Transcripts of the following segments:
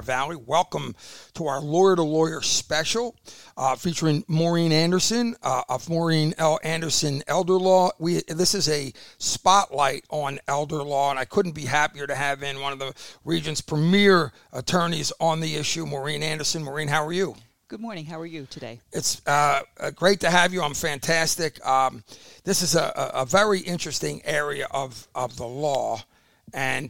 Valley. Welcome to our Lawyer to Lawyer special featuring Maureen Anderson of Maureen L. Anderson Elder Law. This is a spotlight on elder law, and I couldn't be happier to have in one of the region's premier attorneys on the issue, Maureen Anderson. Maureen, how are you? Good morning. How are you today? It's great to have you. I'm fantastic. This is a very interesting area of the law, and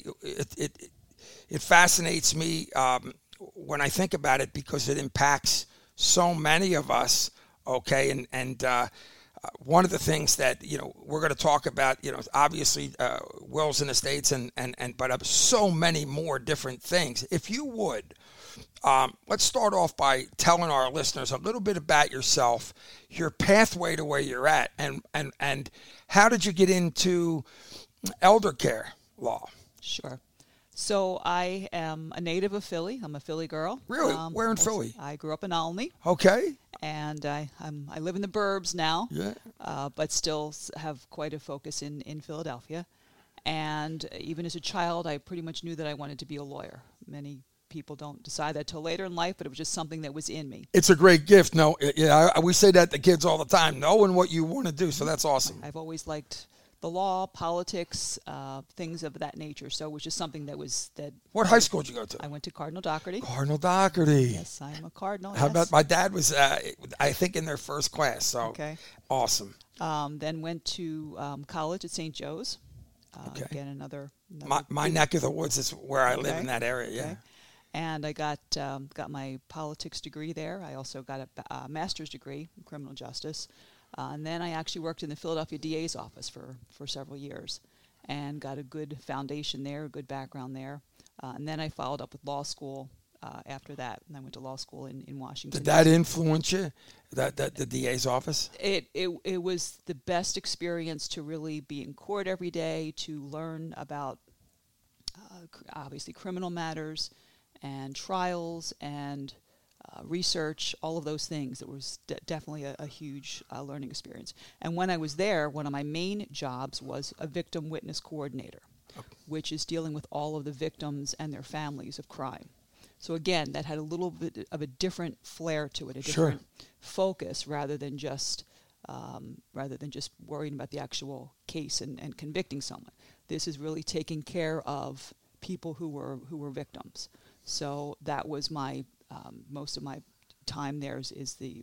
it fascinates me when I think about it because it impacts so many of us. Okay, and one of the things that we're going to talk about, obviously wills and estates, and but so many more different things. If you would. Let's start off by telling our listeners a little bit about yourself, your pathway to where you're at, and how did you get into elder care law? Sure. So I am a native of Philly. I'm a Philly girl. Really? Where in Philly? I grew up in Olney. Okay. And I live in the burbs now. Yeah. But still have quite a focus in Philadelphia. And even as a child, I pretty much knew that I wanted to be a lawyer. Many people don't decide that till later in life, but it was just something that was in me. It's a great gift. No, we say that to kids all the time, knowing what you want to do. So that's awesome. I've always liked the law, politics, things of that nature. So it was just something that. What high school did you go to? I went to Cardinal Dougherty. Cardinal Dougherty. Yes, I'm a Cardinal. How about my dad was, I think, in their first class. So okay. Awesome. Then went to college at St. Joe's. Okay. Again, another my neck of the woods is where I live in that area. Yeah. Okay. And I got my politics degree there. I also got a master's degree in criminal justice. And then I actually worked in the Philadelphia DA's office for several years and got a good foundation there, a good background there. And then I followed up with law school after that. And I went to law school in Washington. Did that influence you, that the DA's office? It was the best experience to really be in court every day, to learn about obviously criminal matters and trials and research, all of those things. It was definitely a huge learning experience. And when I was there, one of my main jobs was a victim witness coordinator, which is dealing with all of the victims and their families of crime. So again, that had a little bit of a different flair to it, a different focus, rather than just worrying about the actual case and convicting someone. This is really taking care of people who were victims. So that was my most of my time there is the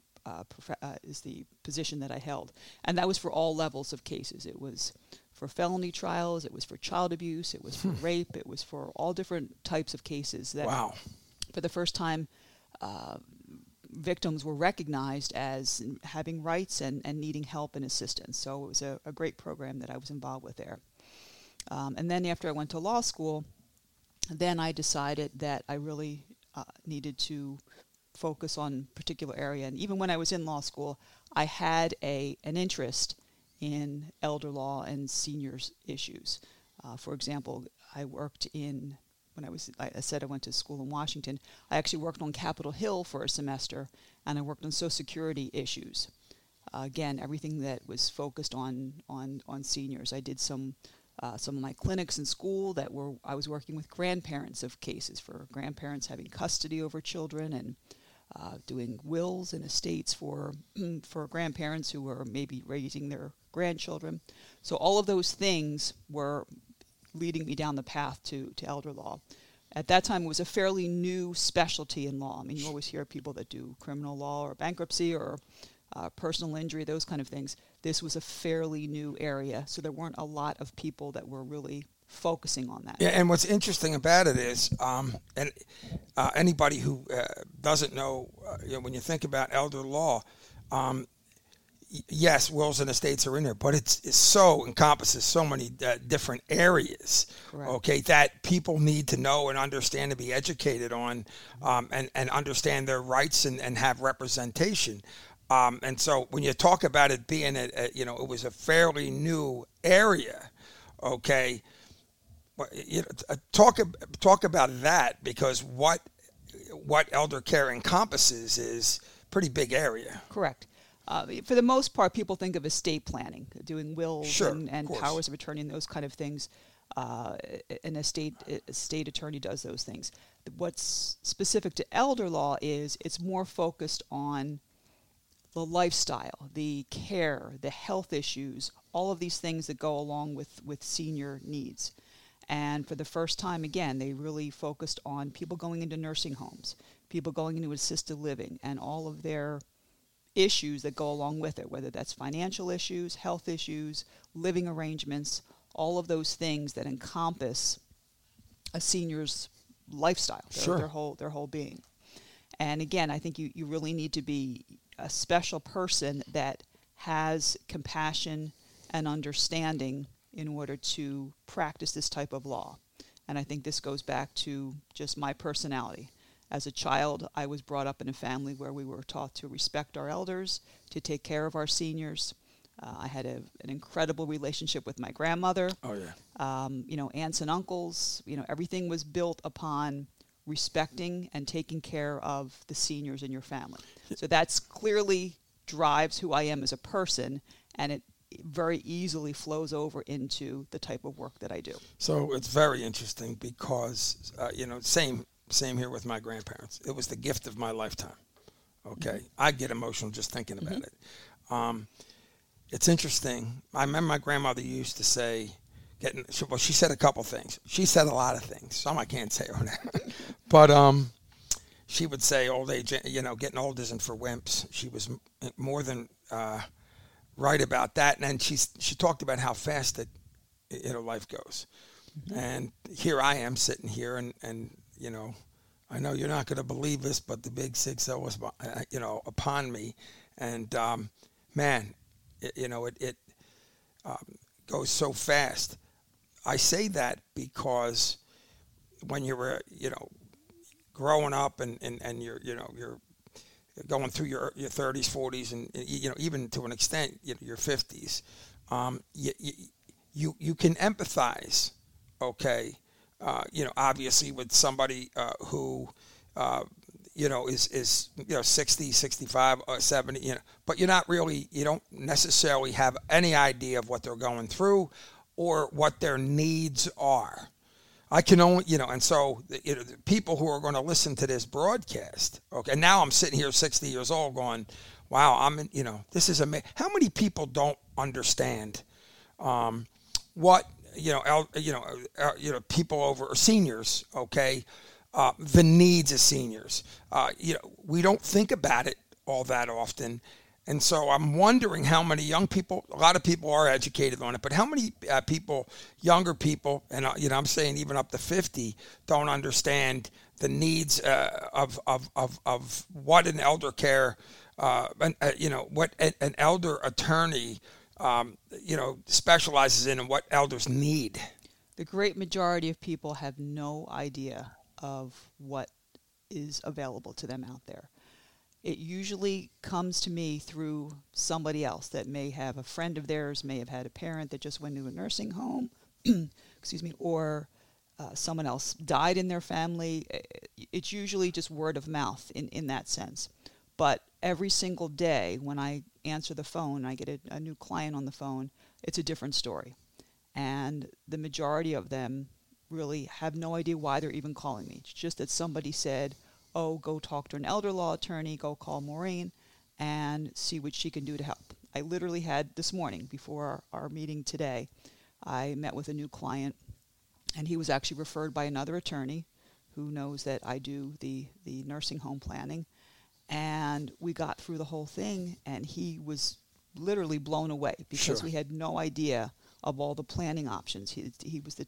position that I held, and that was for all levels of cases. It was for felony trials, it was for child abuse, it was for rape, it was for all different types of cases. That for the first time, victims were recognized as having rights and needing help and assistance. So it was a great program that I was involved with there. And then after I went to law school, then I decided that I really needed to focus on a particular area. And even when I was in law school, I had an interest in elder law and seniors issues. For example, I worked I said I went to school in Washington. I actually worked on Capitol Hill for a semester, and I worked on Social Security issues. Again, everything that was focused on seniors. I did some of my clinics in school I was working with grandparents of cases, for grandparents having custody over children, and doing wills and estates for grandparents who were maybe raising their grandchildren. So all of those things were leading me down the path to elder law. At that time, it was a fairly new specialty in law. I mean, you always hear people that do criminal law or bankruptcy or personal injury, those kind of things. This was a fairly new area, so there weren't a lot of people that were really focusing on that. Yeah, and what's interesting about it is, anybody who doesn't know, when you think about elder law, yes, wills and estates are in there, but it so encompasses so many different areas. Correct. Okay, that people need to know and understand and be educated on, and understand their rights and have representation. And so when you talk about it being it was a fairly new area. Okay, talk about that, because what elder care encompasses is a pretty big area. Correct. For the most part, people think of estate planning, doing wills Sure, and powers of attorney and those kind of things. An estate attorney does those things. What's specific to elder law is it's more focused on the lifestyle, the care, the health issues, all of these things that go along with senior needs. And for the first time, again, they really focused on people going into nursing homes, people going into assisted living, and all of their issues that go along with it, whether that's financial issues, health issues, living arrangements, all of those things that encompass a senior's lifestyle, Sure. their whole being. And again, I think you really need to be a special person that has compassion and understanding in order to practice this type of law. And I think this goes back to just my personality. As a child, I was brought up in a family where we were taught to respect our elders, to take care of our seniors. I had an incredible relationship with my grandmother. Oh, yeah. Aunts and uncles. Everything was built upon respecting and taking care of the seniors in your family. So that's clearly drives who I am as a person, and it very easily flows over into the type of work that I do. So it's very interesting because, same here with my grandparents. It was the gift of my lifetime. Okay. Mm-hmm. I get emotional just thinking about it. It's interesting. I remember my grandmother used to say, she said a couple things. She said a lot of things. Some I can't say on that. But she would say old age, getting old isn't for wimps. She was more than right about that. And then she talked about how fast life goes. Mm-hmm. And here I am sitting here and I know you're not going to believe this, but the big 6-0 was, upon me. And, man, it goes so fast. I say that because when you were, growing up and you're going through your 30s, 40s, and, even to an extent, your 50s, you can empathize, okay, obviously with somebody who, is 60, 65, 70, but you don't necessarily have any idea of what they're going through or what their needs are. I can only, and so, the people who are going to listen to this broadcast, okay, and now I'm sitting here 60 years old going, wow, this is amazing. How many people don't understand what, people over, or seniors, okay, the needs of seniors. We don't think about it all that often. And so I'm wondering how many young people, a lot of people are educated on it, but how many younger people, and I'm saying even up to 50, don't understand the needs of what an elder care, what an elder attorney, specializes in and what elders need. The great majority of people have no idea of what is available to them out there. It usually comes to me through somebody else that may have a friend of theirs, may have had a parent that just went to a nursing home, or someone else died in their family. It's usually just word of mouth in that sense. But every single day when I answer the phone, I get a new client on the phone, it's a different story. And the majority of them really have no idea why they're even calling me. It's just that somebody said, oh, go talk to an elder law attorney, go call Maureen and see what she can do to help. I literally had this morning, before our meeting today, I met with a new client, and he was actually referred by another attorney who knows that I do the nursing home planning. And we got through the whole thing, and he was literally blown away because we had no idea of all the planning options. He was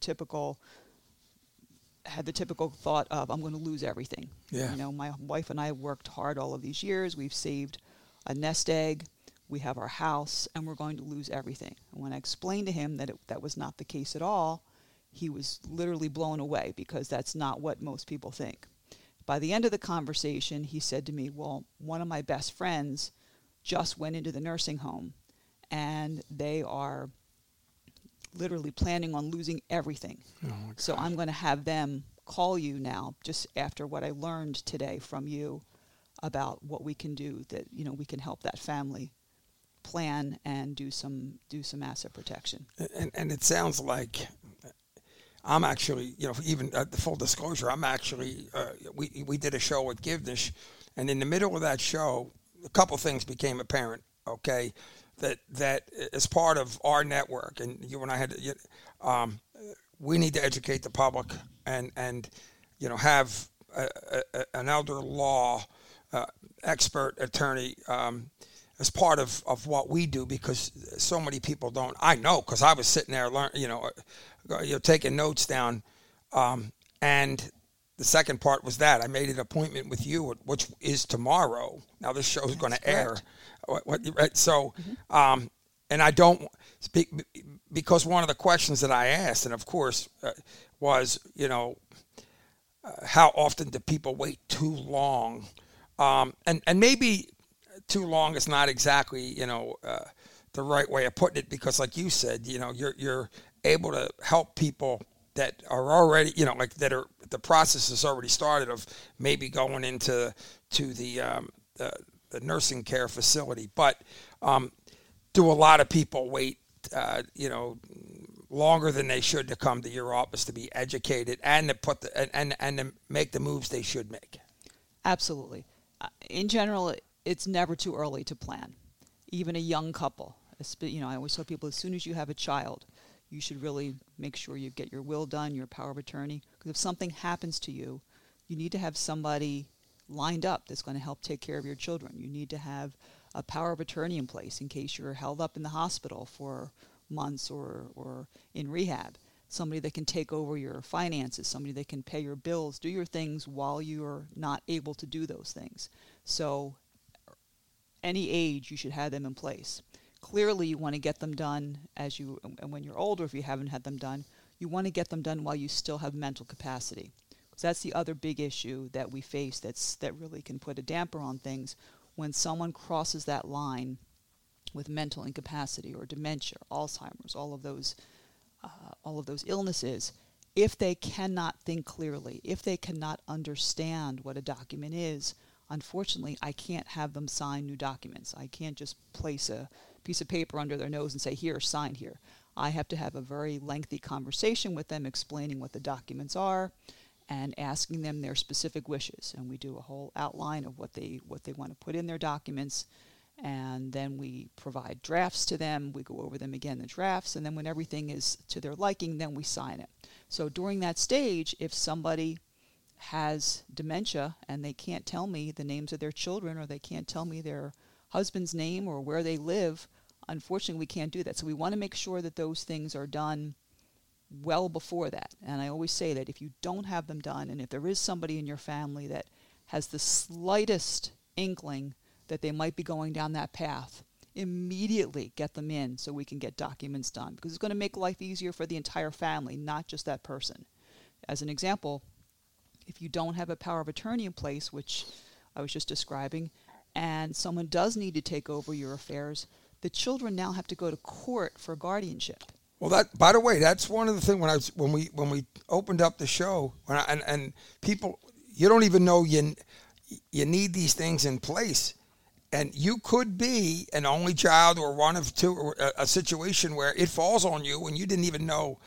had the typical thought of, I'm going to lose everything. Yeah. My wife and I worked hard all of these years. We've saved a nest egg. We have our house, and we're going to lose everything. And when I explained to him that that was not the case at all, he was literally blown away because that's not what most people think. By the end of the conversation, he said to me, well, one of my best friends just went into the nursing home, and they are literally planning on losing everything. Oh, so I'm going to have them call you now, just after what I learned today from you about what we can do, that we can help that family plan and do some asset protection. And it sounds like I'm actually, even the full disclosure, I'm actually, we did a show with Givnish, and in the middle of that show, a couple things became apparent, okay, that as part of our network, and you and I had, we need to educate the public and have an elder law expert attorney as part of what we do, because so many people don't. I know, because I was sitting there taking notes down, and the second part was that I made an appointment with you, which is tomorrow. Now this show is going to air. Right? So, and I don't speak, because one of the questions that I asked, and of course, was, how often do people wait too long? And maybe too long is not exactly, the right way of putting it, because like you said, you're able to help people that are already, that are, the process has already started of maybe going into the nursing care facility. But do a lot of people wait, longer than they should to come to your office to be educated and to put and to make the moves they should make? Absolutely. In general, it's never too early to plan. Even a young couple, I always tell people, as soon as you have a child, you should really make sure you get your will done, your power of attorney, because if something happens to you, you need to have somebody lined up that's going to help take care of your children. You need to have a power of attorney in place in case you're held up in the hospital for months or in rehab. Somebody that can take over your finances, somebody that can pay your bills, do your things while you're not able to do those things. So any age, you should have them in place. Clearly, you want to get them done and when you're older, if you haven't had them done, you want to get them done while you still have mental capacity. Because that's the other big issue that we face that really can put a damper on things. When someone crosses that line with mental incapacity or dementia, Alzheimer's, all of those illnesses, if they cannot think clearly, if they cannot understand what a document is, unfortunately, I can't have them sign new documents. I can't just place a piece of paper under their nose and say, here, sign here. I have to have a very lengthy conversation with them, explaining what the documents are and asking them their specific wishes. And we do a whole outline of what they want to put in their documents. And then we provide drafts to them. We go over them again, the drafts. And then when everything is to their liking, then we sign it. So during that stage, if somebody has dementia and they can't tell me the names of their children, or they can't tell me their husband's name or where they live, unfortunately we can't do that. So we want to make sure that those things are done well before that. And I always say that if you don't have them done, and if there is somebody in your family that has the slightest inkling that they might be going down that path, immediately get them in so we can get documents done, because it's going to make life easier for the entire family, not just that person. As an example, if you don't have a power of attorney in place, which I was just describing, and someone does need to take over your affairs, the children now have to go to court for guardianship. Well, that, by the way, that's one of the things when we opened up the show, and people, you don't even know you need these things in place, and you could be an only child or one of two, or a situation where it falls on you and you didn't even know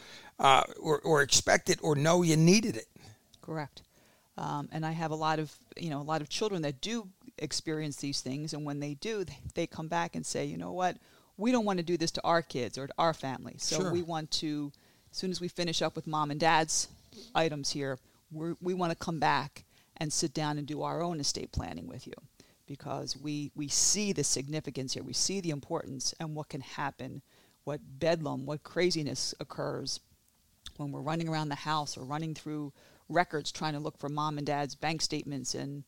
or expect it or know you needed it. Correct. And I have a lot of children that do experience these things, and when they do, they come back and say, you know what, we don't want to do this to our kids or to our family. So Sure. We want to, as soon as we finish up with mom and dad's items here, we want to come back and sit down and do our own estate planning with you, because we see the significance here. We see the importance and what can happen, what bedlam, what craziness occurs when we're running around the house or running through records trying to look for mom and dad's bank statements and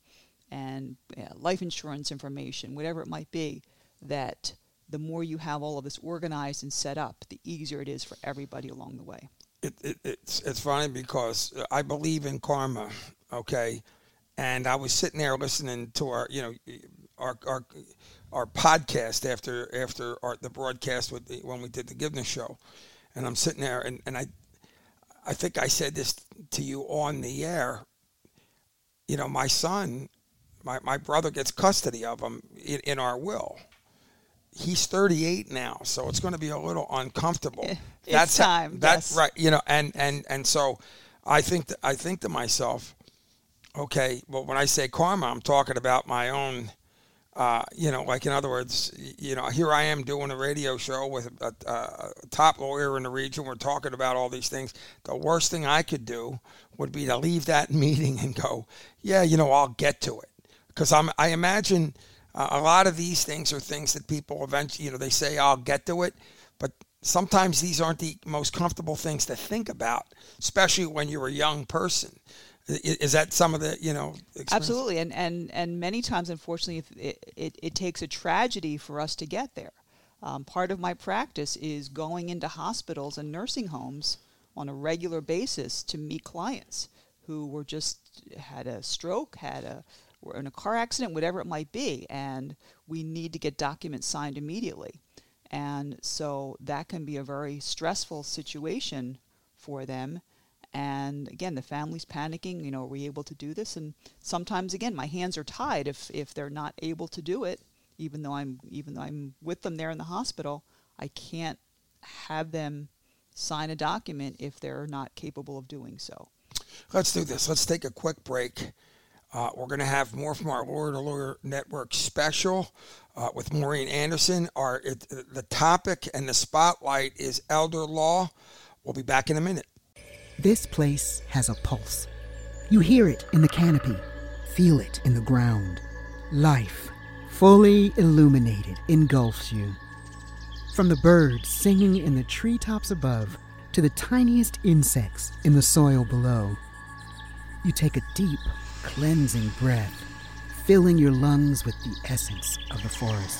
life insurance information, whatever it might be. That the more you have all of this organized and set up, the easier it is for everybody along the way. It's funny because I believe in karma, okay? And I was sitting there listening to our podcast after the broadcast when we did the Givnish show, and I'm sitting there and I think I said this to you on the air. My son, my brother gets custody of him in our will. he's 38 now, so it's going to be a little uncomfortable. It's time. That's yes. right. And so I think to myself, okay, well, when I say karma, I'm talking about my own. Like in other words, here I am doing a radio show with a top lawyer in the region. We're talking about all these things. The worst thing I could do would be to leave that meeting and go, yeah, I'll get to it. Because I imagine a lot of these things are things that people eventually, they say, I'll get to it. But sometimes these aren't the most comfortable things to think about, especially when you're a young person. Is that some of the, experience? Absolutely. And many times, unfortunately, it takes a tragedy for us to get there. Part of my practice is going into hospitals and nursing homes on a regular basis to meet clients who were had a stroke, were in a car accident, whatever it might be, and we need to get documents signed immediately. And so that can be a very stressful situation for them. And again, the family's panicking, are we able to do this? And sometimes, again, my hands are tied if they're not able to do it, even though I'm with them there in the hospital. I can't have them sign a document if they're not capable of doing so. Let's do this. Let's take a quick break. We're going to have more from our Lawyer to Lawyer Network special with Maureen Anderson. The topic and the spotlight is elder law. We'll be back in a minute. This place has a pulse. You hear it in the canopy, feel it in the ground. Life, fully illuminated, engulfs you. From the birds singing in the treetops above to the tiniest insects in the soil below. You take a deep, cleansing breath, filling your lungs with the essence of the forest.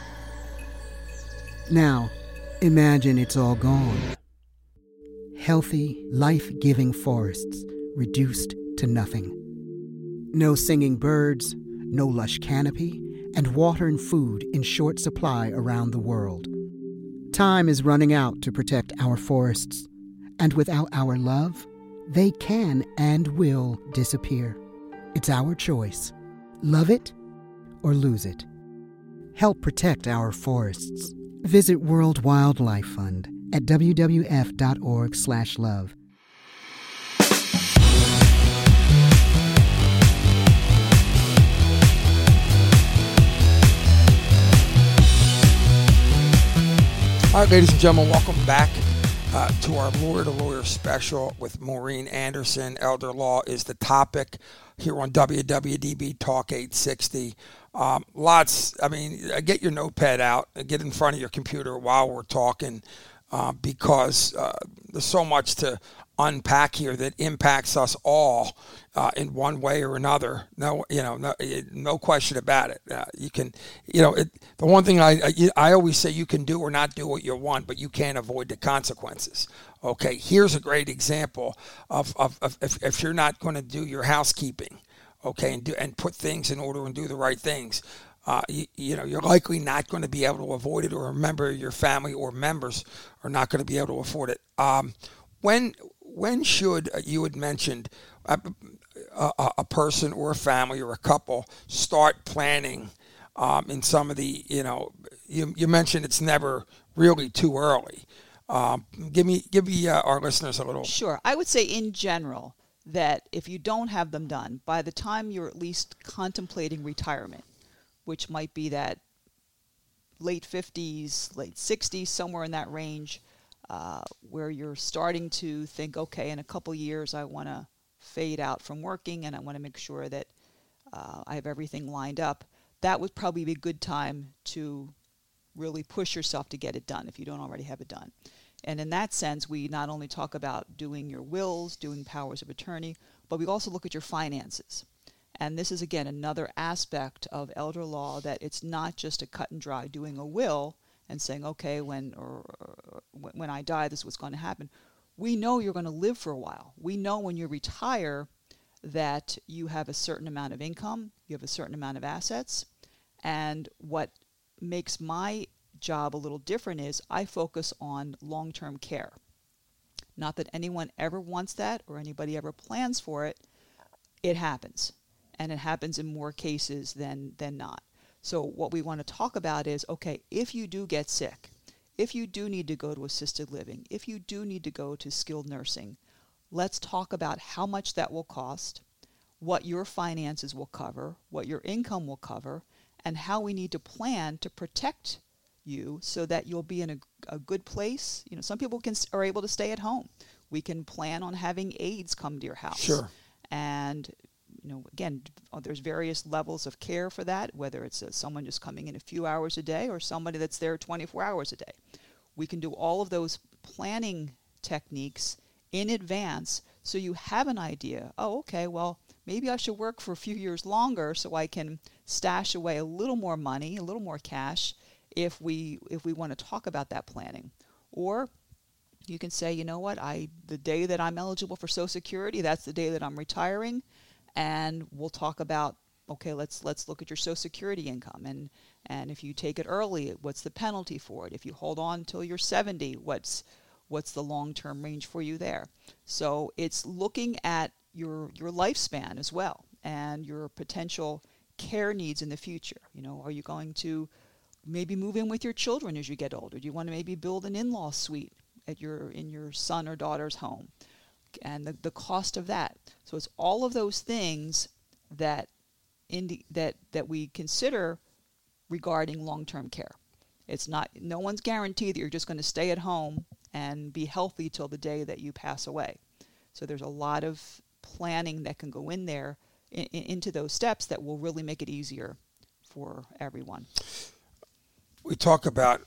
Now, imagine it's all gone. Healthy, life-giving forests reduced to nothing. No singing birds, no lush canopy, and water and food in short supply around the world. Time is running out to protect our forests, and without our love, they can and will disappear. It's our choice. Love it or lose it. Help protect our forests. Visit World Wildlife Fund at wwf.org/love. All right, ladies and gentlemen, welcome back to our Lawyer to Lawyer special with Maureen Anderson. Elder law is the topic here on WWDB Talk 860. Get your notepad out, get in front of your computer while we're talking. Because there's so much to unpack here that impacts us all in one way or another. No question about it. The one thing I always say, you can do or not do what you want, but you can't avoid the consequences. Okay, here's a great example of if you're not going to do your housekeeping, okay, and put things in order and do the right things. You're likely not going to be able to avoid it, or a member of your family or members are not going to be able to afford it. When should, you had mentioned, a person or a family or a couple start planning in some of the, you mentioned it's never really too early. Give me our listeners a little. Sure. I would say in general that if you don't have them done, by the time you're at least contemplating retirement, which might be that late 50s, late 60s, somewhere in that range, where you're starting to think, okay, in a couple years I want to fade out from working and I want to make sure that I have everything lined up. That would probably be a good time to really push yourself to get it done if you don't already have it done. And in that sense, we not only talk about doing your wills, doing powers of attorney, but we also look at your finances. And this is, again, another aspect of elder law, that it's not just a cut and dry doing a will and saying, okay, when I die, this is what's going to happen. We know you're going to live for a while. We know when you retire that you have a certain amount of income, you have a certain amount of assets. And what makes my job a little different is I focus on long-term care. Not that anyone ever wants that or anybody ever plans for it. It happens. And it happens in more cases than not. So what we want to talk about is, okay, if you do get sick, if you do need to go to assisted living, if you do need to go to skilled nursing, let's talk about how much that will cost, what your finances will cover, what your income will cover, and how we need to plan to protect you so that you'll be in a good place. You know, some people are able to stay at home. We can plan on having aides come to your house. Sure. And, you know, again, there's various levels of care for that, whether it's someone just coming in a few hours a day or somebody that's there 24 hours a day. We can do all of those planning techniques in advance so you have an idea. Oh, okay, well, maybe I should work for a few years longer so I can stash away a little more money, a little more cash if we want to talk about that planning. Or you can say, you know what, the day that I'm eligible for Social Security, that's the day that I'm retiring, and we'll talk about, okay, let's look at your Social Security income, and if you take it early, what's the penalty for it? If you hold on till you're 70, what's the long-term range for you there? So it's looking at your lifespan as well and your potential care needs in the future. You know, are you going to maybe move in with your children as you get older? Do you want to maybe build an in-law suite in your son or daughter's home? And the cost of that. So it's all of those things that we consider regarding long-term care. It's not, no one's guaranteed that you're just going to stay at home and be healthy till the day that you pass away. So there's a lot of planning that can go in there into those steps that will really make it easier for everyone. We talk about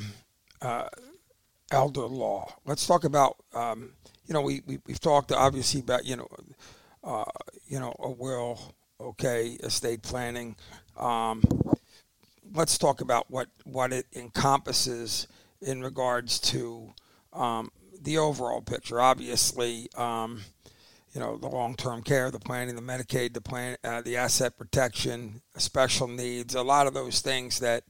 elder law. Let's talk about we've talked obviously about a will, okay, estate planning. Let's talk about what it encompasses in regards to the overall picture. Obviously, the long-term care, the planning, the Medicaid, the asset protection, special needs, a lot of those things that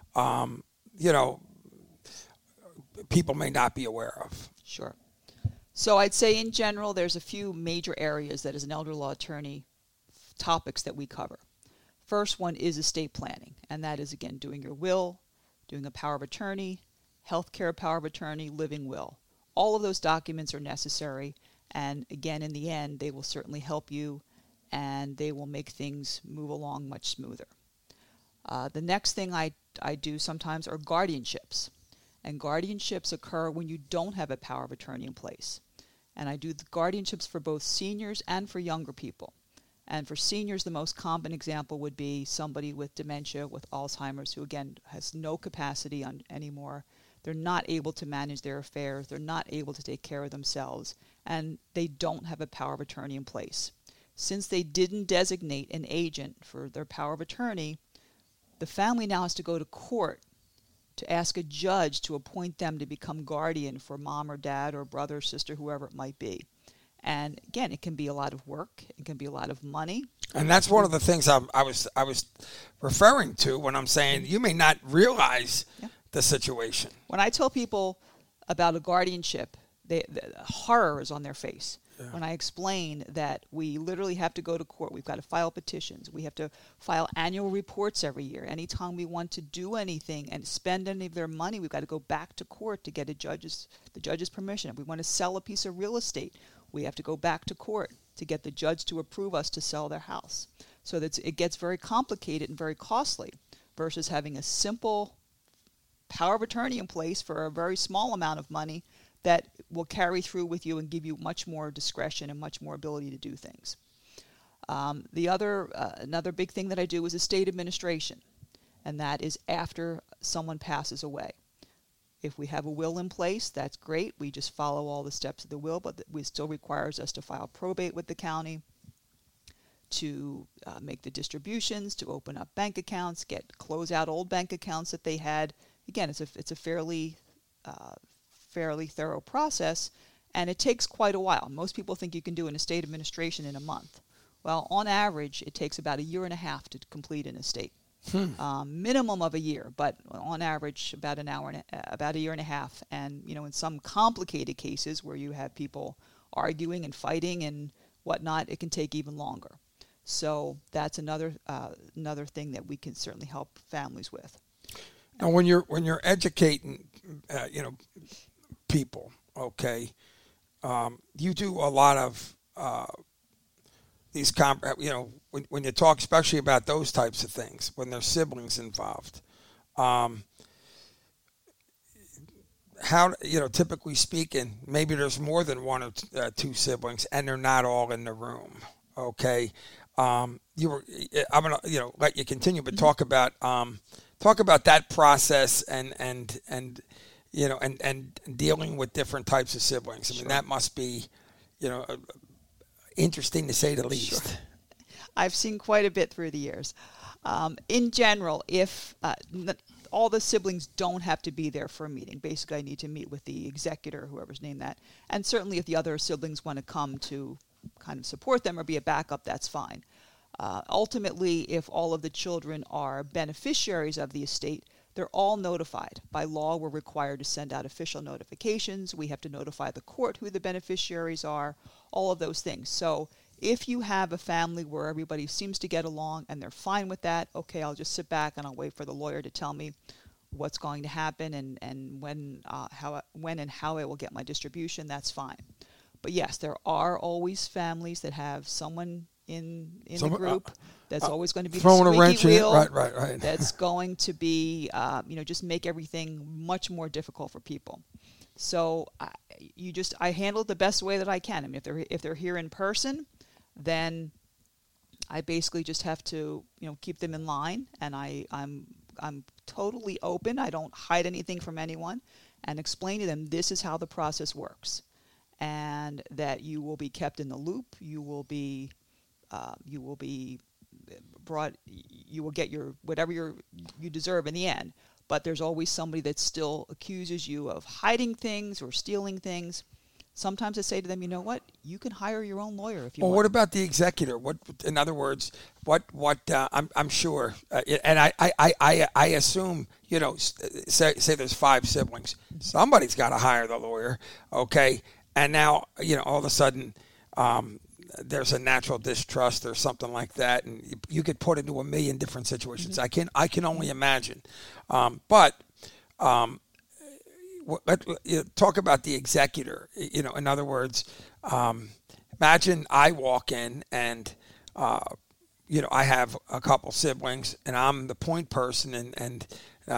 people may not be aware of. Sure. So I'd say in general, there's a few major areas that as an elder law attorney, topics that we cover. First one is estate planning, and that is, again, doing your will, doing a power of attorney, healthcare power of attorney, living will. All of those documents are necessary, and again, in the end, they will certainly help you, and they will make things move along much smoother. The next thing I do sometimes are guardianships, and guardianships occur when you don't have a power of attorney in place. And I do the guardianships for both seniors and for younger people. And for seniors, the most common example would be somebody with dementia, with Alzheimer's, who, again, has no capacity anymore. They're not able to manage their affairs. They're not able to take care of themselves. And they don't have a power of attorney in place. Since they didn't designate an agent for their power of attorney, the family now has to go to court to ask a judge to appoint them to become guardian for mom or dad or brother or sister, whoever it might be. And again, it can be a lot of work. It can be a lot of money. And that's one of the things I was referring to when I'm saying you may not realize the situation. When I tell people about a guardianship, the horror is on their face. Yeah. When I explain that we literally have to go to court, we've got to file petitions, we have to file annual reports every year. Anytime we want to do anything and spend any of their money, we've got to go back to court to get the judge's permission. If we want to sell a piece of real estate, we have to go back to court to get the judge to approve us to sell their house. So that it gets very complicated and very costly versus having a simple power of attorney in place for a very small amount of money that will carry through with you and give you much more discretion and much more ability to do things. Another big thing that I do is estate administration, and that is after someone passes away. If we have a will in place, that's great. We just follow all the steps of the will, but it still requires us to file probate with the county, to make the distributions, to open up bank accounts, close out old bank accounts that they had. Again, it's a fairly thorough process, and it takes quite a while. Most people think you can do an estate administration in a month. Well, on average, it takes about 1.5 years to complete an estate. Minimum of a year, but on average about 1.5 years. And in some complicated cases where you have people arguing and fighting and whatnot, it can take even longer. So that's another thing that we can certainly help families with. Now, when you're educating, people, okay, you do a lot of these when you talk, especially about those types of things, when there's siblings involved. How, typically speaking, maybe there's more than one or two siblings, and they're not all in the room. Okay, I'm gonna let you continue, but talk about that process and dealing with different types of siblings. I mean, that must be interesting to say the least. Sure. I've seen quite a bit through the years. In general, if all the siblings don't have to be there for a meeting. Basically, I need to meet with the executor, whoever's named that. And certainly if the other siblings want to come to kind of support them or be a backup, that's fine. Ultimately, if all of the children are beneficiaries of the estate, they're all notified. By law, we're required to send out official notifications. We have to notify the court who the beneficiaries are, all of those things. So if you have a family where everybody seems to get along and they're fine with that, okay, I'll just sit back and I'll wait for the lawyer to tell me what's going to happen and when and how I will get my distribution. That's fine. But yes, there are always families that have someone in the group that's always going to be throwing the a wrench squeaky wheel. In it. Right. That's going to be just make everything much more difficult for people. So I handle it the best way that I can. I mean, if they're here in person, then I basically just have to, keep them in line, and I'm totally open. I don't hide anything from anyone, and explain to them this is how the process works, and that you will be kept in the loop. You will be brought. You will get your whatever you deserve in the end. But there's always somebody that still accuses you of hiding things or stealing things. Sometimes I say to them, you know what? You can hire your own lawyer if you want. Well, what about the executor? What, in other words, I'm sure, and I assume, say there's 5 siblings. Somebody's got to hire the lawyer, okay? And now, all of a sudden, there's a natural distrust or something like that, and you get put into a million different situations. Mm-hmm. I can only imagine, talk about the executor. In other words, imagine I walk in and I have a couple siblings and I'm the point person, and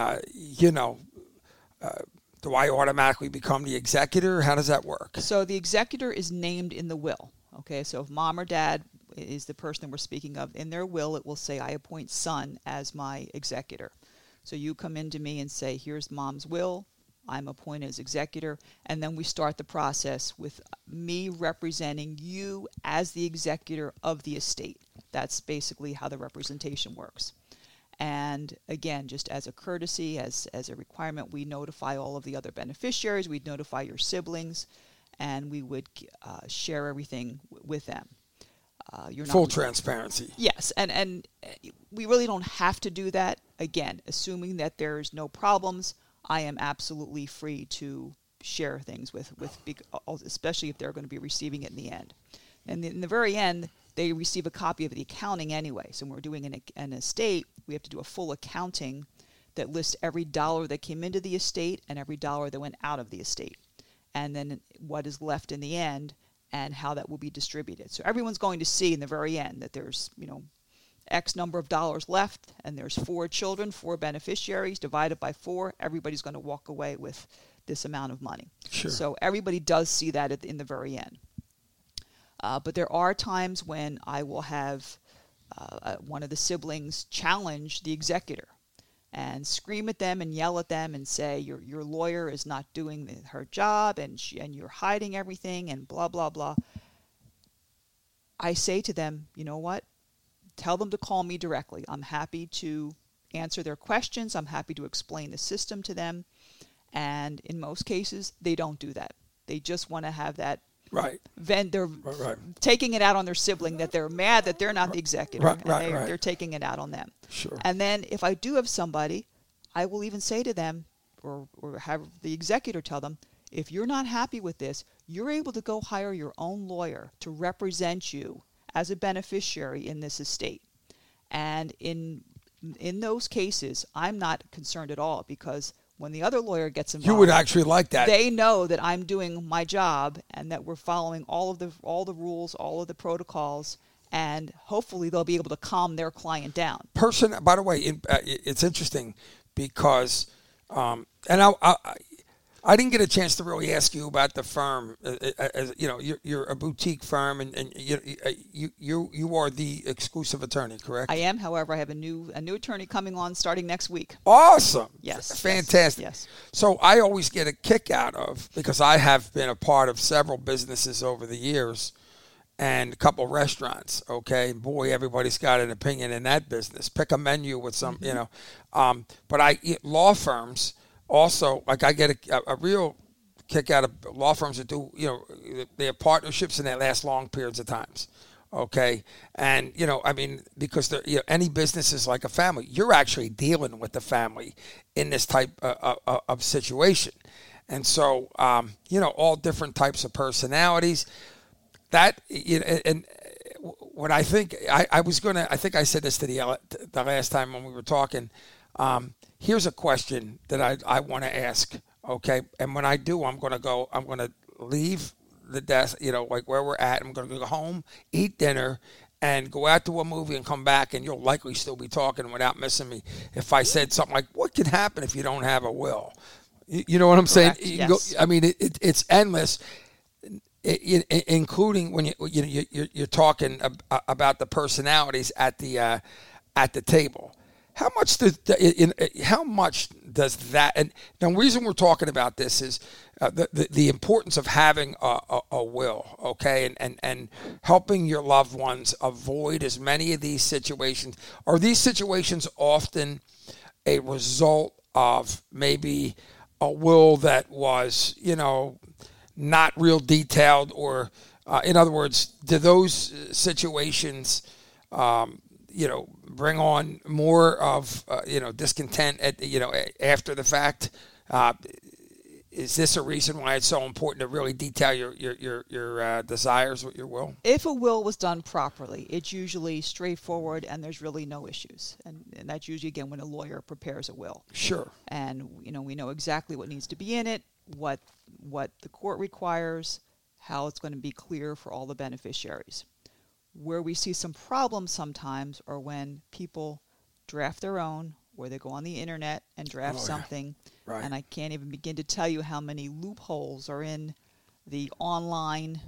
do I automatically become the executor? How does that work? So the executor is named in the will. Okay, so if mom or dad is the person we're speaking of, in their will it will say, I appoint son as my executor. So you come into me and say, here's mom's will, I'm appointed as executor, and then we start the process with me representing you as the executor of the estate. That's basically how the representation works. And again, just as a courtesy, as a requirement, we notify all of the other beneficiaries, we'd notify your siblings, and we would share everything with them. You're not full transparency. Yes, and we really don't have to do that. Again, assuming that there's no problems, I am absolutely free to share things with especially if they're going to be receiving it in the end. And in the very end, they receive a copy of the accounting anyway. So when we're doing an estate, we have to do a full accounting that lists every dollar that came into the estate and every dollar that went out of the estate, and then what is left in the end and how that will be distributed. So everyone's going to see in the very end that there's, X number of dollars left, and there's 4 children, 4 beneficiaries, divided by 4. Everybody's going to walk away with this amount of money. Sure. So everybody does see that in the very end. But there are times when I will have one of the siblings challenge the executor and scream at them and yell at them and say, your lawyer is not doing her job, and you're hiding everything, and blah, blah, blah. I say to them, you know what? Tell them to call me directly. I'm happy to answer their questions. I'm happy to explain the system to them. And in most cases, they don't do that. They just want to have that. Right. They're taking it out on their sibling, that they're mad that they're not the executor. Right. They're taking it out on them. Sure. And then if I do have somebody, I will even say to them, or have the executor tell them, if you're not happy with this, you're able to go hire your own lawyer to represent you as a beneficiary in this estate. And in those cases, I'm not concerned at all, because when the other lawyer gets involved, You would actually like that. they know that I'm doing my job and that we're following all the rules, all of the protocols, and hopefully they'll be able to calm their client down. By the way, it's interesting because, and I didn't get a chance to really ask you about the firm. As you know, you're a boutique firm, and you are the exclusive attorney, correct? I am. However, I have a new attorney coming on starting next week. Awesome. Yes. Fantastic. Yes. So I always get a kick out of, because I have been a part of several businesses over the years and a couple of restaurants. Okay. Boy, everybody's got an opinion in that business. Pick a menu with some, but law firms also, like, I get a real kick out of law firms that do, they have partnerships and they last long periods of times. Okay. And, because any business is like a family. You're actually dealing with the family in this type of situation. And so, all different types of personalities. That, and what I think, I think I said this to the last time when we were talking. Here's a question that I want to ask, okay? And when I do, I'm going to leave the desk, like where we're at. I'm going to go home, eat dinner, and go out to a movie and come back, and you'll likely still be talking without missing me if I said something like, what could happen if you don't have a will? You know what I'm saying? Yes. It's endless, including when you're talking about the personalities at the table. How much does that? And the reason we're talking about this is the importance of having a will, okay, and helping your loved ones avoid as many of these situations. Are these situations often a result of maybe a will that was, not real detailed, or in other words, do those situations bring on more of, discontent after the fact? Is this a reason why it's so important to really detail your desires with your will? If a will was done properly, it's usually straightforward and there's really no issues. And that's usually, again, when a lawyer prepares a will. Sure. And, we know exactly what needs to be in it, what the court requires, how it's going to be clear for all the beneficiaries. Where we see some problems sometimes are when people draft their own, or they go on the internet and draft something. Right. And I can't even begin to tell you how many loopholes are in the online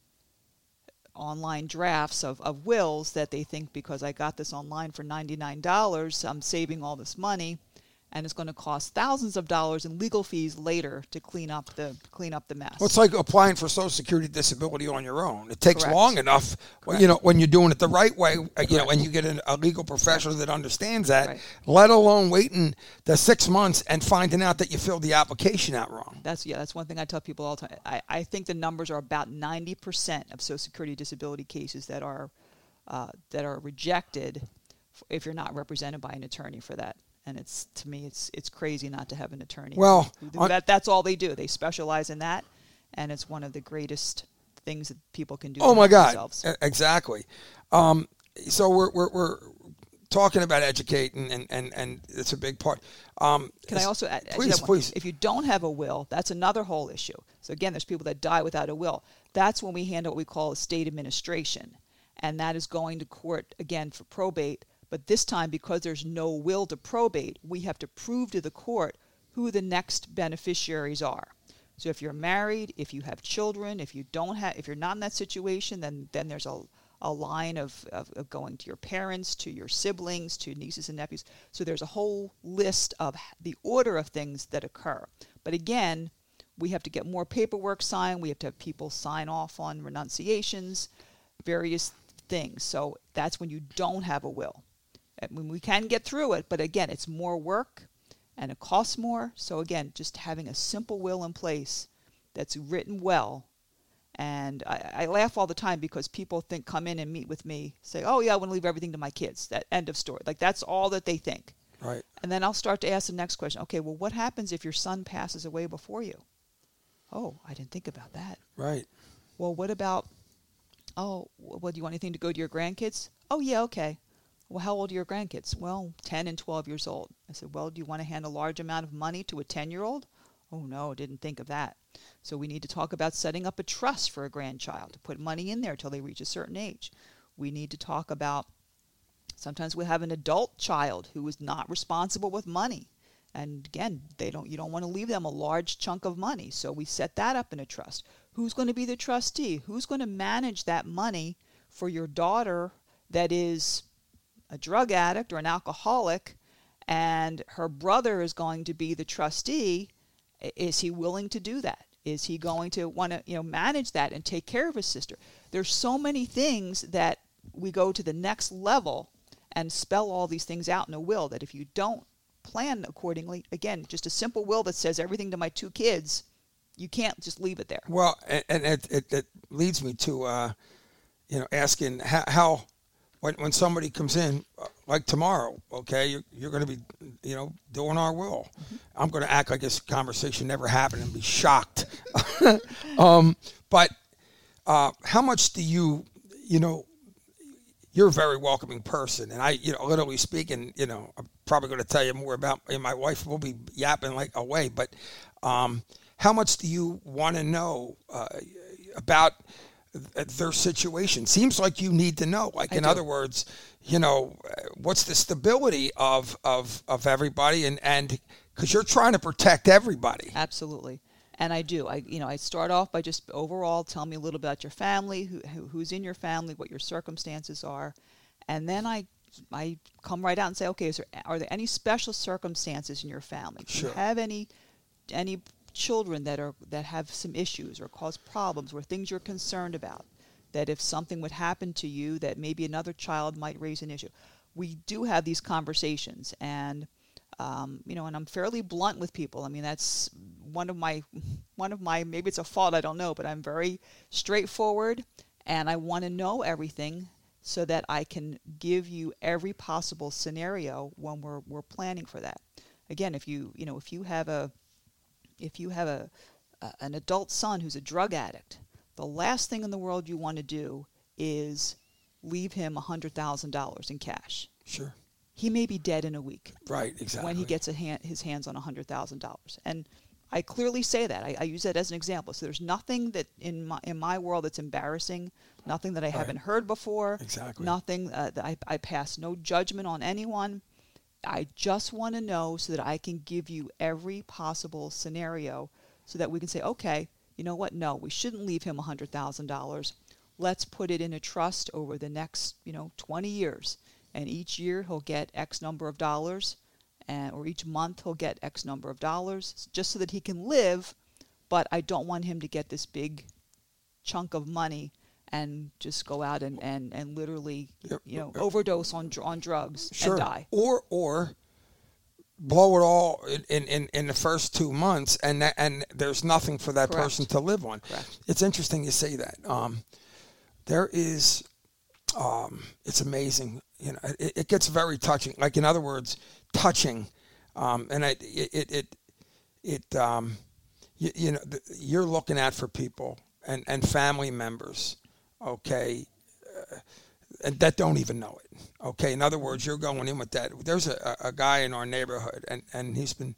drafts of wills, that they think because I got this online for $99, I'm saving all this money. And it's going to cost thousands of dollars in legal fees later to clean up the mess. Well, it's like applying for Social Security disability on your own. It takes Correct. long enough, Correct. When you're doing it the right way, and you get a legal professional that understands that, Right. let alone waiting the 6 months and finding out that you filled the application out wrong. That's one thing I tell people all the time. I think the numbers are about 90% of Social Security disability cases that are rejected if you're not represented by an attorney for that. And to me, it's crazy not to have an attorney. Well, that's all they do. They specialize in that, and it's one of the greatest things that people can do. Oh my God! Themselves. Exactly. So we're talking about educating, and it's a big part. Can I also add? Please. If you don't have a will, that's another whole issue. So again, there's people that die without a will. That's when we handle what we call estate administration, and that is going to court again for probate. But this time, because there's no will to probate, we have to prove to the court who the next beneficiaries are. So if you're married, if you have children, if you're not in that situation, then there's a line of going to your parents, to your siblings, to nieces and nephews. So there's a whole list of the order of things that occur. But again, we have to get more paperwork signed. We have to have people sign off on renunciations, various things. So that's when you don't have a will. I mean, we can get through it, but again, it's more work and it costs more. So again, just having a simple will in place that's written well. And I laugh all the time because people come in and meet with me, say, oh yeah, I want to leave everything to my kids. That end of story. Like that's all that they think. Right. And then I'll start to ask the next question. Okay, well, what happens if your son passes away before you? Oh, I didn't think about that. Right. Well, what about Oh, well, do you want anything to go to your grandkids? Oh, yeah, okay. Well, how old are your grandkids? Well, 10 and 12 years old. I said, well, do you want to hand a large amount of money to a 10-year-old? Oh, no, didn't think of that. So we need to talk about setting up a trust for a grandchild to put money in there till they reach a certain age. We need to talk about, sometimes we have an adult child who is not responsible with money. And again, you don't want to leave them a large chunk of money. So we set that up in a trust. Who's going to be the trustee? Who's going to manage that money for your daughter that is a drug addict or an alcoholic, and her brother is going to be the trustee? Is he willing to do that? Is he going to want to, manage that and take care of his sister? There's so many things that we go to the next level and spell all these things out in a will that if you don't plan accordingly, again, just a simple will that says everything to my 2 kids, you can't just leave it there. Well, and it leads me to, asking how when somebody comes in, like tomorrow, okay, you're going to be, doing our will. Mm-hmm. I'm going to act like this conversation never happened and be shocked. But how much do you're a very welcoming person, and I, literally speaking, I'm probably going to tell you more about, and my wife will be yapping like away, but how much do you want to know about their situation? Seems like you need to know. Like, in other words, what's the stability of everybody, and because you're trying to protect everybody. Absolutely. And I do. I start off by just overall tell me a little about your family, who's in your family, what your circumstances are, and then I come right out and say, okay, are there any special circumstances in your family? Sure. Do you have any children that have some issues or cause problems or things you're concerned about? That if something would happen to you, that maybe another child might raise an issue. We do have these conversations, and and I'm fairly blunt with people. I mean, that's one of my, maybe it's a fault, I don't know, but I'm very straightforward, and I want to know everything so that I can give you every possible scenario when we're planning for that. Again, if you have an adult son who's a drug addict, the last thing in the world you want to do is leave him $100,000 in cash. Sure. He may be dead in a week. Right, exactly. When he gets his hands on $100,000. And I clearly say that. I use that as an example. So there's nothing that in my world that's embarrassing, nothing that I haven't heard before. Exactly. Nothing that I pass no judgment on anyone. I just want to know so that I can give you every possible scenario so that we can say, okay, you know what? No, we shouldn't leave him $100,000. Let's put it in a trust over the next, 20 years. And each year he'll get X number of dollars, or each month he'll get X number of dollars, just so that he can live. But I don't want him to get this big chunk of money and just go out and literally, overdose on drugs and die. Or blow it all in the first 2 months, and there's nothing for that person to live on. Correct. It's interesting you say that. There is, it's amazing. It gets very touching. Like, in other words, touching, and you're looking at for people and family members, okay, and that don't even know it. Okay, in other words, you're going in with that. There's a guy in our neighborhood, and he's been,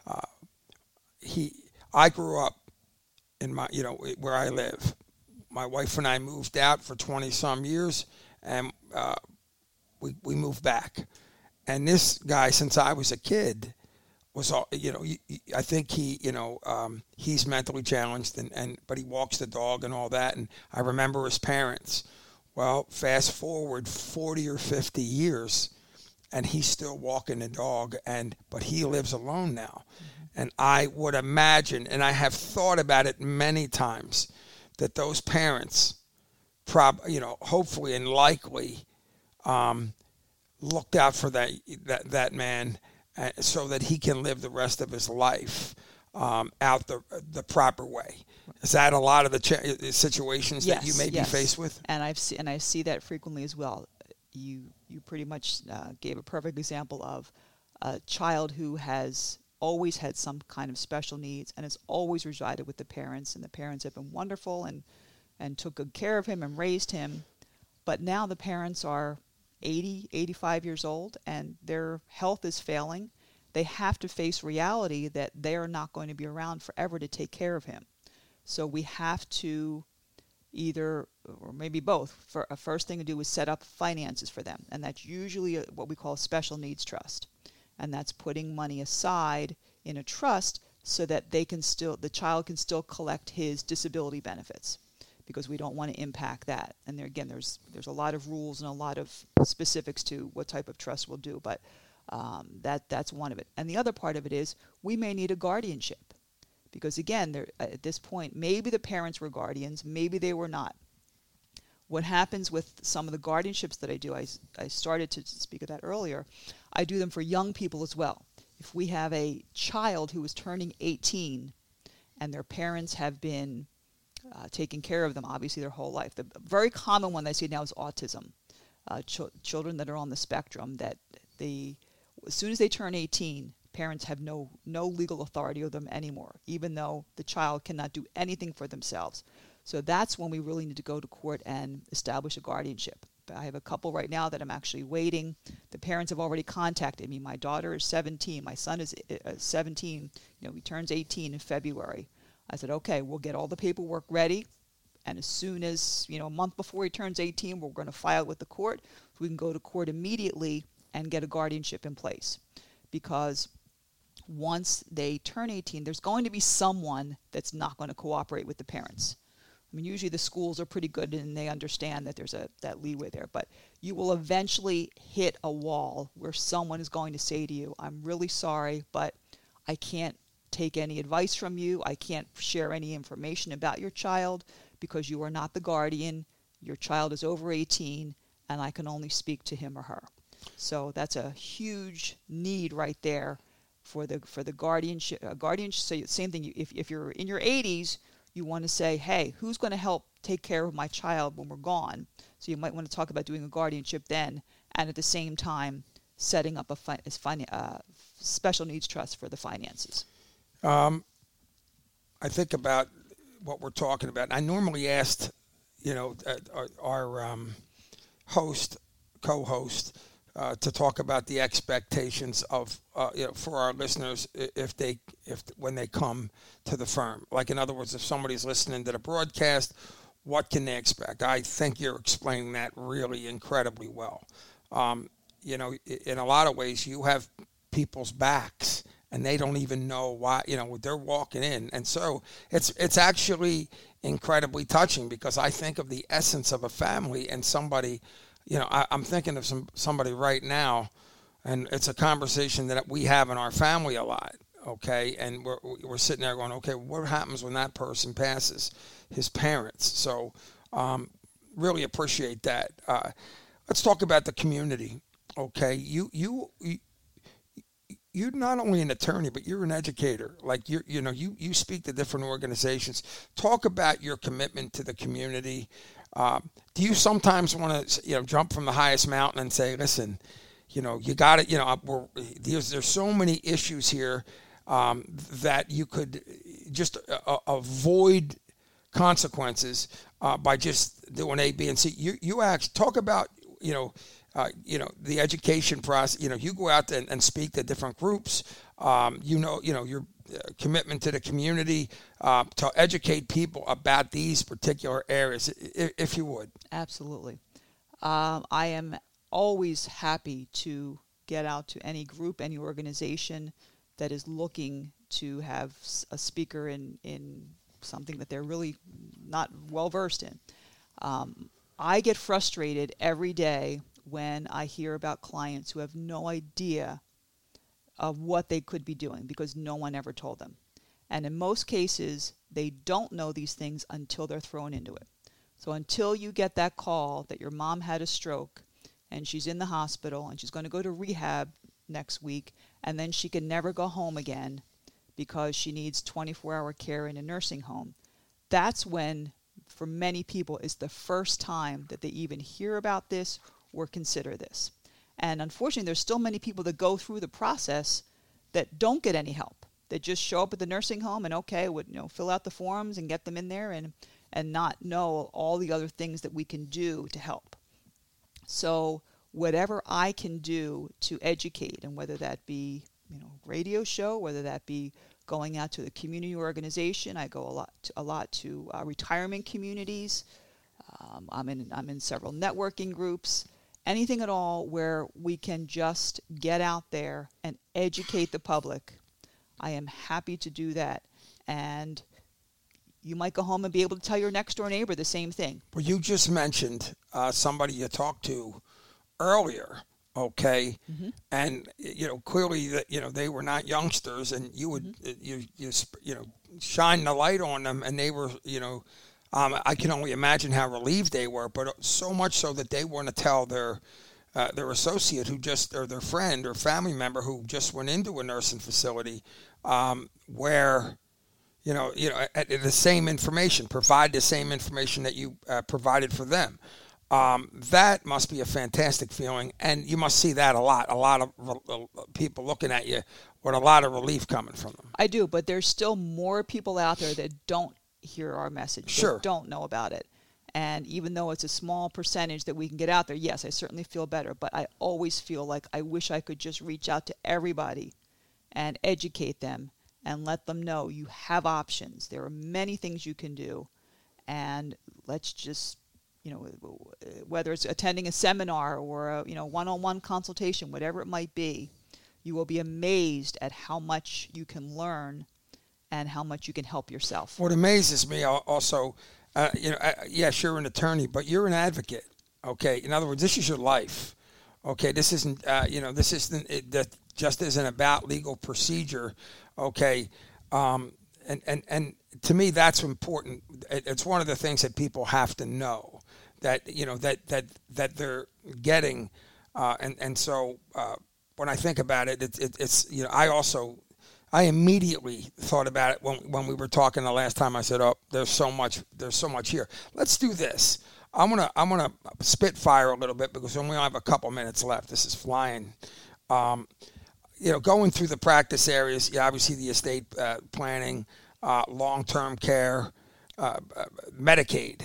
I grew up in my, where I live. My wife and I moved out for 20 some years, and we moved back. And this guy, since I was a kid, was all, I think he's mentally challenged, but he walks the dog and all that. And I remember his parents. Well, fast forward 40 or 50 years, and he's still walking the dog, but he lives alone now. Mm-hmm. And I would imagine, and I have thought about it many times, that those parents, hopefully and likely, looked out for that man, so that he can live the rest of his life out the proper way. Is that a lot of the situations that you may be faced with? And I see that frequently as well. You pretty much gave a perfect example of a child who has always had some kind of special needs and has always resided with the parents, and the parents have been wonderful and and took good care of him and raised him. But now the parents are 80, 85 years old, and their health is failing. They have to face reality that they are not going to be around forever to take care of him. So we have to either, or maybe both, for a first thing to do is set up finances for them. And that's usually what we call a special needs trust. And that's putting money aside in a trust so that they can still, the child can still collect his disability benefits, because we don't want to impact that. And there again, there's a lot of rules and a lot of specifics to what type of trust we'll do, but that's one of it. And the other part of it is we may need a guardianship, because again, at this point, maybe the parents were guardians, maybe they were not. What happens with some of the guardianships that I do, I started to speak of that earlier, I do them for young people as well. If we have a child who is turning 18 and their parents have been taking care of them, obviously, their whole life. The very common one I see now is autism. Children that are on the spectrum, that as soon as they turn 18, parents have no legal authority over them anymore, even though the child cannot do anything for themselves. So that's when we really need to go to court and establish a guardianship. I have a couple right now that I'm actually waiting. The parents have already contacted me. My daughter is 17. My son is 17. He turns 18 in February. I said, okay, we'll get all the paperwork ready, and as soon as, a month before he turns 18, we're going to file with the court, so we can go to court immediately and get a guardianship in place. Because once they turn 18, there's going to be someone that's not going to cooperate with the parents. I mean, usually the schools are pretty good and they understand that there's that leeway there, but you will eventually hit a wall where someone is going to say to you, I'm really sorry, but I can't take any advice from you. I can't share any information about your child because you are not the guardian. Your child is over 18, and I can only speak to him or her. So that's a huge need right there for the guardianship. So same thing. If you're in your 80s, you want to say, hey, who's going to help take care of my child when we're gone? So you might want to talk about doing a guardianship then, and at the same time setting up a special needs trust for the finances. I think about what we're talking about. I normally asked, our co-host, to talk about the expectations of, for our listeners when they come to the firm. Like, in other words, if somebody's listening to the broadcast, what can they expect? I think you're explaining that really incredibly well. In a lot of ways, you have people's backs, and they don't even know why, they're walking in. And so it's actually incredibly touching, because I think of the essence of a family and somebody, I'm thinking of somebody right now, and it's a conversation that we have in our family a lot, okay? And we're sitting there going, okay, what happens when that person passes? His parents. So really appreciate that. Let's talk about the community, okay? You're not only an attorney, but you're an educator. Like, you speak to different organizations. Talk about your commitment to the community. Do you sometimes want to, jump from the highest mountain and say, listen, you got it. There's so many issues here that you could just avoid consequences by just doing A, B, and C. You actually talk about, the education process. You go out and speak to different groups. Your commitment to the community, to educate people about these particular areas, if you would. Absolutely. I am always happy to get out to any group, any organization that is looking to have a speaker in something that they're really not well versed in. I get frustrated every day when I hear about clients who have no idea of what they could be doing because no one ever told them. And in most cases, they don't know these things until they're thrown into it. So until you get that call that your mom had a stroke and she's in the hospital and she's going to go to rehab next week, and then she can never go home again because she needs 24-hour care in a nursing home, that's when, for many people, is the first time that they even hear about this or consider this. And unfortunately, there's still many people that go through the process that don't get any help. They just show up at the nursing home and, fill out the forms and get them in there, and and not know all the other things that we can do to help. So whatever I can do to educate, and whether that be, radio show, whether that be going out to the community organization, I go a lot to retirement communities. I'm in several networking groups. Anything at all where we can just get out there and educate the public, I am happy to do that. And you might go home and be able to tell your next door neighbor the same thing. Well, you just mentioned somebody you talked to earlier, okay? Mm-hmm. And clearly that they were not youngsters, and you would you shine the light on them, and they were I can only imagine how relieved they were, but so much so that they want to tell their associate or their friend or family member who just went into a nursing facility, where the same information, provide the same information that you provided for them. That must be a fantastic feeling, and you must see that a lot. A lot of people looking at you with a lot of relief coming from them. I do, but there's still more people out there that don't hear our message, sure, that don't know about it. And even though it's a small percentage that we can get out there, yes, I certainly feel better, but I always feel like I wish I could just reach out to everybody and educate them and let them know you have options. There are many things you can do, and let's just, whether it's attending a seminar or a one-on-one consultation, whatever it might be, you will be amazed at how much you can learn and how much you can help yourself. What amazes me also, yes, you're an attorney, but you're an advocate. Okay, in other words, this is your life. Okay, this isn't, that just isn't about legal procedure. Okay, and to me that's important. It's one of the things that people have to know, that that they're getting, and so when I think about it, it's I immediately thought about it when we were talking the last time. I said, "Oh, there's so much here. Let's do this." I'm gonna spitfire a little bit because we only have a couple minutes left. This is flying. Going through the practice areas, obviously the estate planning, long-term care, Medicaid.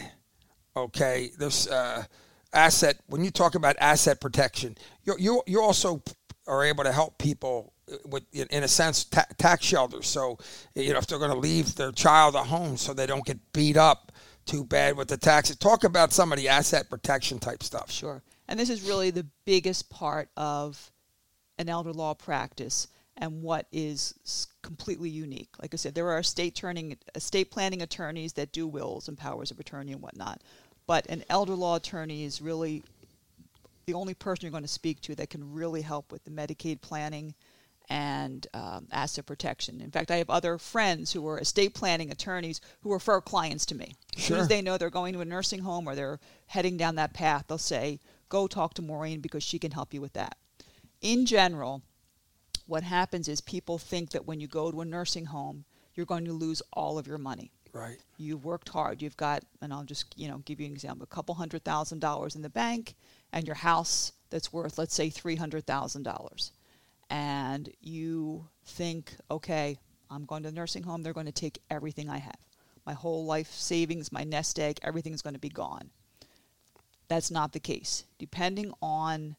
Okay, there's asset. When you talk about asset protection, you also are able to help people with, in a sense, tax shelters. So, if they're going to leave their child at home so they don't get beat up too bad with the taxes. Talk about some of the asset protection type stuff. Sure. And this is really the biggest part of an elder law practice and what is completely unique. Like I said, there are estate planning attorneys that do wills and powers of attorney and whatnot. But an elder law attorney is really the only person you're going to speak to that can really help with the Medicaid planning and asset protection. In fact, I have other friends who are estate planning attorneys who refer clients to me. As soon as they know they're going to a nursing home or they're heading down that path, they'll say, go talk to Maureen because she can help you with that. In general, what happens is people think that when you go to a nursing home, you're going to lose all of your money. Right. You've worked hard. You've got, and I'll just give you an example, $200,000 in the bank and your house that's worth, let's say, $300,000. And you think, okay, I'm going to the nursing home. They're going to take everything I have. My whole life savings, my nest egg, everything's going to be gone. That's not the case. Depending on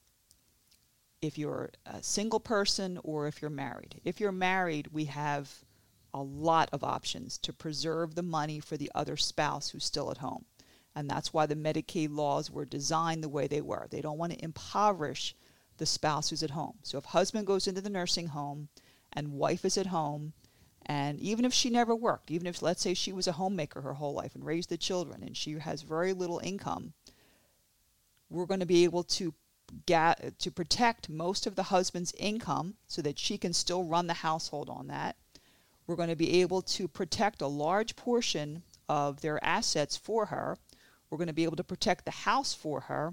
if you're a single person or if you're married. If you're married, we have a lot of options to preserve the money for the other spouse who's still at home. And that's why the Medicaid laws were designed the way they were. They don't want to impoverish the spouse who's at home. So if husband goes into the nursing home and wife is at home, and even if she never worked, even if, let's say, she was a homemaker her whole life and raised the children and she has very little income, we're going to be able to protect most of the husband's income so that she can still run the household on that. We're going to be able to protect a large portion of their assets for her. We're going to be able to protect the house for her.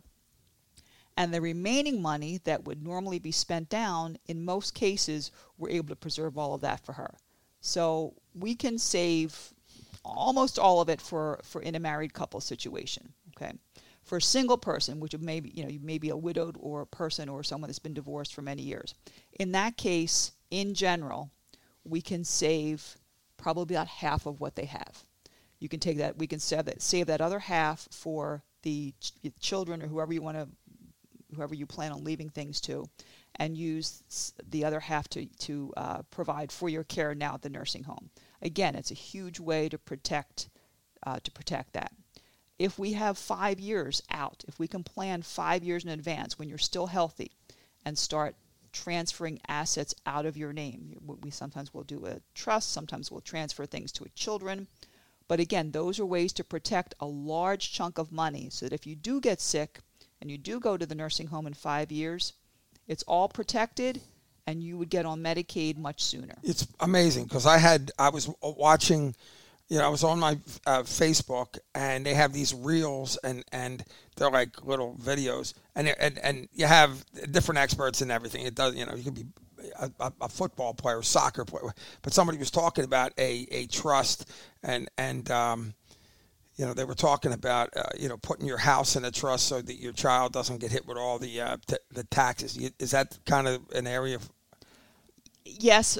And the remaining money that would normally be spent down, in most cases, we're able to preserve all of that for her. So we can save almost all of it for in a married couple situation. Okay, for a single person, which maybe you may be a widowed or a person or someone that's been divorced for many years. In that case, in general, we can save probably about half of what they have. You can take that. We can save that other half for the children or whoever you plan on leaving things to, and use the other half to provide for your care now at the nursing home. Again, it's a huge way to protect that. If we have 5 years out, if we can plan 5 years in advance when you're still healthy, and start transferring assets out of your name. We sometimes will do a trust, sometimes we'll transfer things to children. But again, those are ways to protect a large chunk of money so that if you do get sick and you do go to the nursing home in 5 years, it's all protected and you would get on Medicaid much sooner. It's amazing because I was watching, I was on my Facebook, and they have these reels, and they're like little videos, and you have different experts and everything. It does, you could be a football player, soccer player, but somebody was talking about a trust, and they were talking about putting your house in a trust so that your child doesn't get hit with all the taxes. Is that kind of an area of? Yes.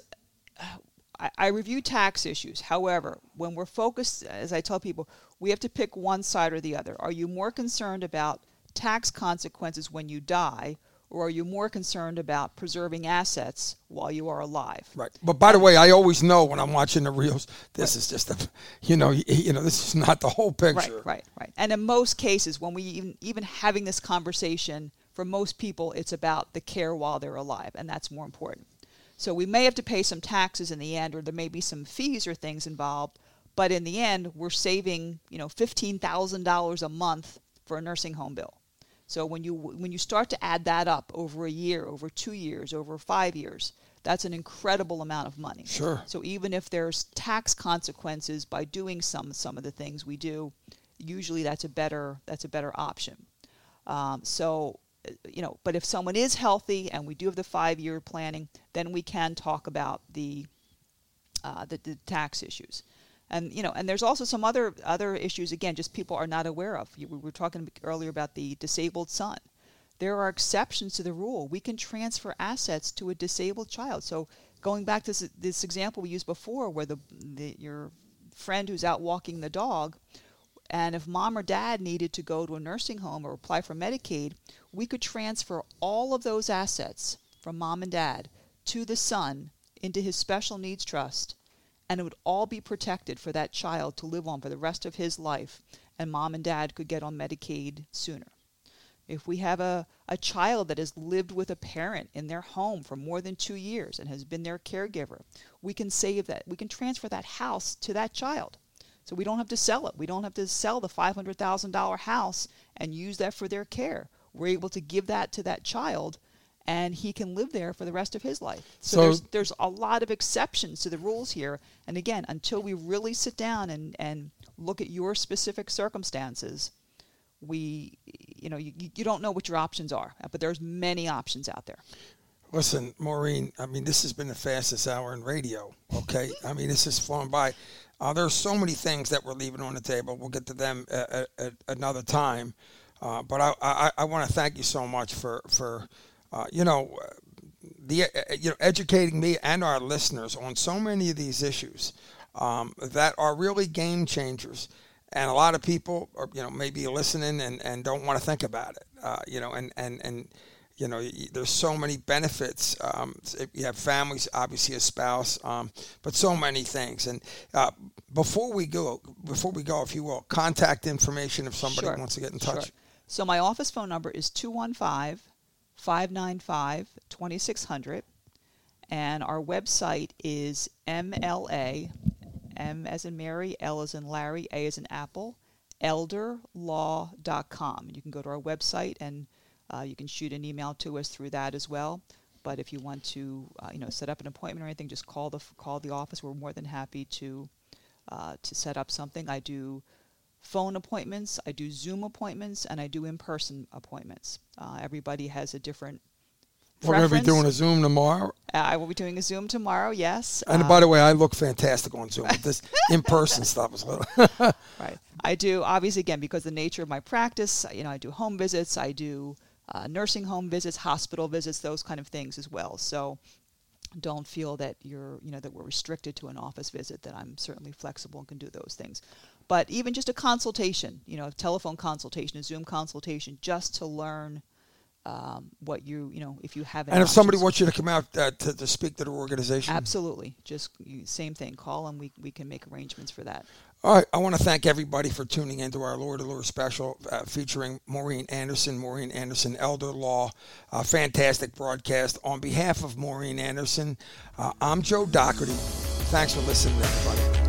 I review tax issues. However, when we're focused, as I tell people, we have to pick one side or the other. Are you more concerned about tax consequences when you die, or are you more concerned about preserving assets while you are alive? Right. But by the way, I always know when I'm watching the reels, this is just this is not the whole picture. Right. And in most cases, when we even having this conversation, for most people, it's about the care while they're alive, and that's more important. So we may have to pay some taxes in the end, or there may be some fees or things involved, but in the end, we're saving, $15,000 a month for a nursing home bill. So when you start to add that up over a year, over 2 years, over 5 years, that's an incredible amount of money. Sure. So even if there's tax consequences by doing some of the things we do, usually that's a better option. But if someone is healthy and we do have the 5-year planning, then we can talk about the tax issues. And there's also some other issues, again, just people are not aware of. We were talking earlier about the disabled son. There are exceptions to the rule. We can transfer assets to a disabled child. So going back to this example we used before where your friend who's out walking the dog, and if mom or dad needed to go to a nursing home or apply for Medicaid, we could transfer all of those assets from mom and dad to the son into his special needs trust, and it would all be protected for that child to live on for the rest of his life, and mom and dad could get on Medicaid sooner. If we have a child that has lived with a parent in their home for more than 2 years and has been their caregiver, we can save that. We can transfer that house to that child. So we don't have to sell it. We don't have to sell the $500,000 house and use that for their care. We're able to give that to that child, and he can live there for the rest of his life. So there's a lot of exceptions to the rules here. And again, until we really sit down and look at your specific circumstances, you don't know what your options are. But there's many options out there. Listen, Maureen, this has been the fastest hour in radio, okay? This has flown by. There's so many things that we're leaving on the table. We'll get to them at another time. But I want to thank you so much for educating me and our listeners on so many of these issues that are really game changers. And a lot of people are, maybe listening and don't want to think about it, there's so many benefits. You have families, obviously a spouse, but so many things. And before we go, if you will, contact information if somebody wants to get in touch. Sure. So my office phone number is 215-595-2600, and our website is MLA, M as in Mary, L as in Larry, A as in Apple, elderlaw.com. You can go to our website and you can shoot an email to us through that as well. But if you want to, set up an appointment or anything, just call the office. We're more than happy to set up something. I do phone appointments, I do Zoom appointments, and I do in-person appointments. Everybody has a different preference. We're going to be doing a Zoom tomorrow. I will be doing a Zoom tomorrow. Yes. And by the way, I look fantastic on Zoom. This in-person stuff is a little. Right. I do, obviously, again, because of the nature of my practice, I do home visits, I do nursing home visits, hospital visits, those kind of things as well. So don't feel that that we're restricted to an office visit, that I'm certainly flexible and can do those things. But even just a consultation, a telephone consultation, a Zoom consultation, just to learn what if you have. And if somebody wants you to come out to speak to the organization, absolutely, just same thing. Call and we can make arrangements for that. All right, I want to thank everybody for tuning into our Lord Allure special featuring Maureen Anderson, Elder Law. Fantastic broadcast. On behalf of Maureen Anderson, I'm Joe Doherty. Thanks for listening, everybody.